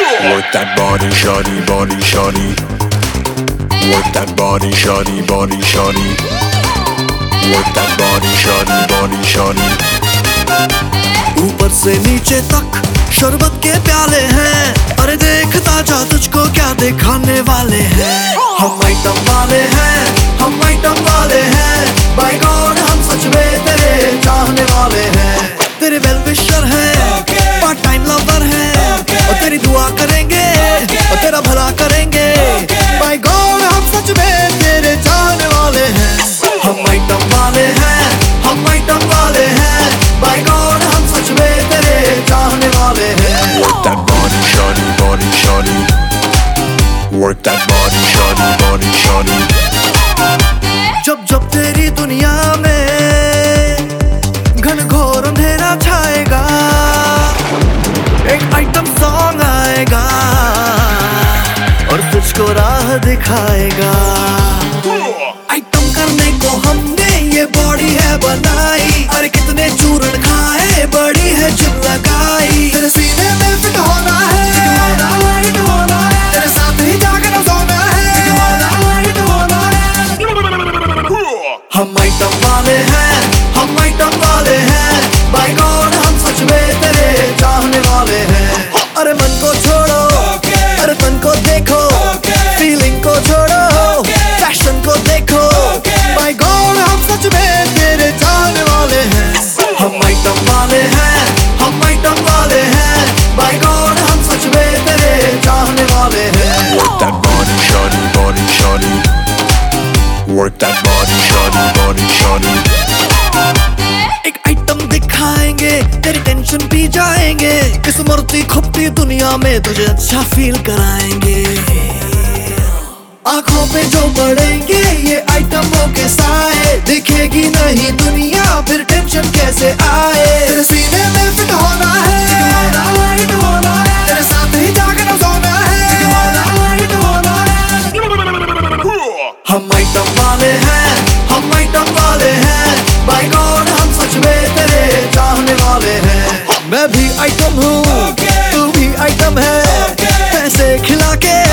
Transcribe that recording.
Work that body, shawty, body, shawty. Work that body, shawty, body, shawty. Work that body, shawty, body, shawty. ऊपर से नीचे तक शरबत के प्याले हैं, अरे देखता जा तुझको क्या दिखाने वाले हैं। हम आइटम वाले हैं, हम आइटम वाले हैं, बाय गॉड हम सच में तेरे चाहने वाले हैं। तेरे वेल विशर हैं, पार्ट टाइम लवर हैं, और तेरी दुआ करेंगे और तेरा भला करेंगे। बाय गॉड हम सच में तेरे चाहने वाले हैं। हम आइटम वाले हैं, हम आइटम वाले हैं, बाय गॉड हम सच में तेरे चाहने वाले हैं। Work that body, shawty, body, shawty. Work that body, shawty, body, shawty. जब जब तेरी दुनिया में घनघोर अंधेरा छाएगा, एक आइटम सॉन्ग आएगा और तुझको राह दिखाएगा। आइटम करने को हमने ये बॉडी है बनाई, अरे कितने चूर्ण खाए, बड़ी है जिम लगाई। तेरे सीने में फिट होना है, हिट होना है, तेरे साथ ही जाकर सोना है, हिट होना है। हम आइटम वाले हैं, हम आइटम वाले हैं, बाय गॉड हम सच में तेरे चाहने वाले हैं। अरे मन को छोड़ो, अरे तन को देखो, फीलिंग को छोड़ो, फैशन को देखो, बाय गॉड हम सच में तेरे चाहने वाले हैं। हम आइटम वाले हैं, हम आइटम वाले हैं, बाय गॉड हम सच में तेरे चाहने वाले हैं। Work that body, shawty, body, shawty. Work that body, shawty, body, shawty. एक आइटम दिखाएंगे, तेरी टेंशन पी जाएंगे, इस मरती खपती दुनिया में तुझे अच्छा फील कराएंगे। आंखों पे जो पड़ेंगे ये आइटमों के साए, दिखेगी नहीं दुनिया फिर टेंशन कैसे आए। तेरे सीने में फिट होना है, हिट होना है, तेरे साथ ही जाकर सोना है, हिट होना है। हम आइटम वाले हैं, हम आइटम वाले हैं, बाय गॉड हम सच में तेरे चाहने वाले हैं। मैं भी आइटम हूँ, तू भी आइटम है, पैसे खिला के